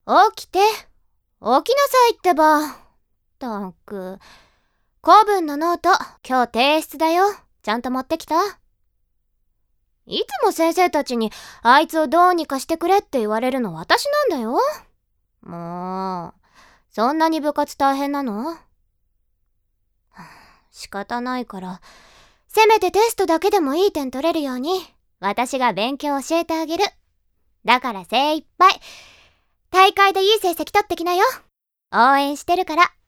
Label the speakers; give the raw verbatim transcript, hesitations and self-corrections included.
Speaker 1: 起きて。起きなさいってば。ったく。古文のノート、今日提出だよ。ちゃんと持ってきた？いつも先生たちにあいつをどうにかしてくれって言われるの私なんだよ。もう、そんなに部活大変なの？仕方ないから、せめてテストだけでもいい点取れるように、私が勉強教えてあげる。だから精一杯、大会でいい成績取ってきなよ。応援してるから。